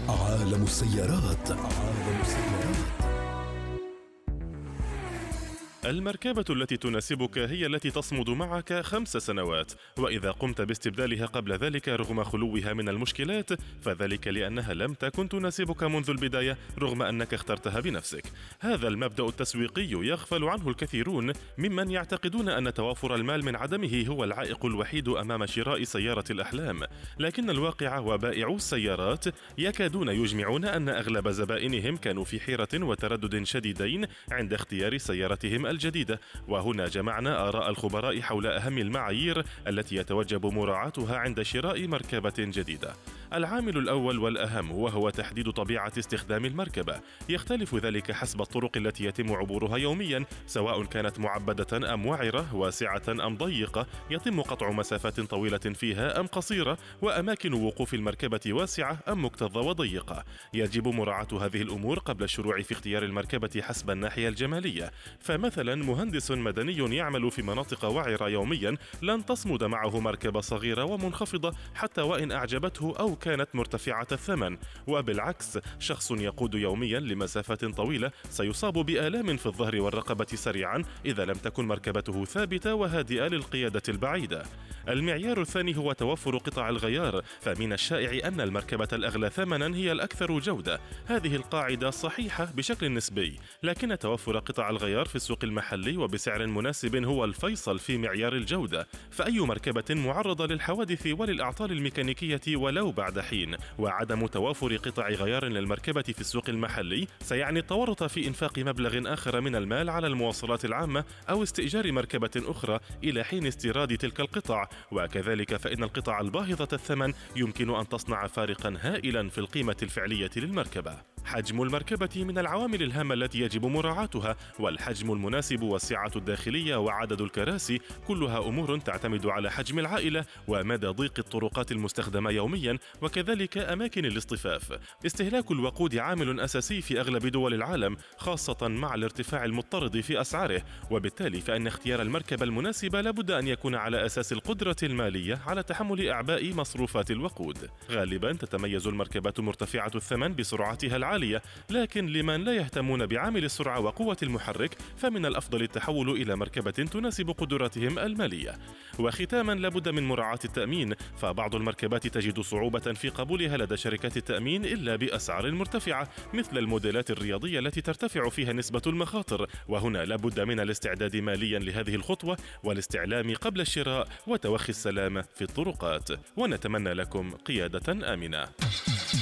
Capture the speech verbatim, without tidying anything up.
عالم السيارات. عالم السيارات. المركبة التي تناسبك هي التي تصمد معك خمس سنوات، وإذا قمت باستبدالها قبل ذلك رغم خلوها من المشكلات فذلك لأنها لم تكن تناسبك منذ البداية رغم أنك اخترتها بنفسك. هذا المبدأ التسويقي يغفل عنه الكثيرون ممن يعتقدون أن توافر المال من عدمه هو العائق الوحيد أمام شراء سيارة الأحلام، لكن الواقع وبائعو السيارات يكادون يجمعون أن أغلب زبائنهم كانوا في حيرة وتردد شديدين عند اختيار سيارتهم الجديدة. وهنا جمعنا آراء الخبراء حول أهم المعايير التي يتوجب مراعاتها عند شراء مركبة جديدة. العامل الأول والأهم وهو تحديد طبيعة استخدام المركبة. يختلف ذلك حسب الطرق التي يتم عبورها يوميا، سواء كانت معبدة أم وعرة، واسعة أم ضيقة، يتم قطع مسافات طويلة فيها أم قصيرة، وأماكن وقوف المركبة واسعة أم مكتظة وضيقة. يجب مراعاة هذه الأمور قبل الشروع في اختيار المركبة حسب الناحية الجمالية. فمثلا مهندس مدني يعمل في مناطق وعرة يوميا لن تصمد معه مركبة صغيرة ومنخفضة حتى وإن أعجبته أو كانت مرتفعة الثمن، وبالعكس شخص يقود يوميا لمسافات طويلة سيصاب بآلام في الظهر والرقبة سريعا إذا لم تكن مركبته ثابتة وهادئة للقيادة البعيدة. المعيار الثاني هو توفر قطع الغيار، فمن الشائع أن المركبة الأغلى ثمنا هي الأكثر جودة. هذه القاعدة صحيحة بشكل نسبي، لكن توفر قطع الغيار في السوق المحلي وبسعر مناسب هو الفيصل في معيار الجودة. فأي مركبة معرضة للحوادث وللأعطال الميكانيكية ولو بعد حين، وعدم توافر قطع غيار للمركبة في السوق المحلي سيعني التورط في إنفاق مبلغ آخر من المال على المواصلات العامة أو استئجار مركبة أخرى إلى حين استيراد تلك القطع. وكذلك فإن القطع الباهظة الثمن يمكن أن تصنع فارقا هائلا في القيمة الفعلية للمركبة. حجم المركبة من العوامل الهامة التي يجب مراعاتها، والحجم المناسب والسعة الداخلية وعدد الكراسي كلها أمور تعتمد على حجم العائلة ومدى ضيق الطرقات المستخدمة يوميا، وكذلك أماكن الاصطفاف. استهلاك الوقود عامل أساسي في أغلب دول العالم، خاصة مع الارتفاع المضطرد في أسعاره، وبالتالي فإن اختيار المركبة المناسبة لابد أن يكون على أساس القدرة المالية على تحمل أعباء مصروفات الوقود. غالبا تتميز المركبات مرتفعة الثمن بسرعتها العالية، لكن لمن لا يهتمون بعامل السرعة وقوة المحرك فمن الأفضل التحول إلى مركبة تناسب قدراتهم المالية. وختاما لابد من مراعاة التأمين، فبعض المركبات تجد صعوبة في قبولها لدى شركات التأمين إلا بأسعار مرتفعة، مثل الموديلات الرياضية التي ترتفع فيها نسبة المخاطر. وهنا لابد من الاستعداد ماليا لهذه الخطوة والاستعلام قبل الشراء وتوخي السلامة في الطرقات. ونتمنى لكم قيادة آمنة.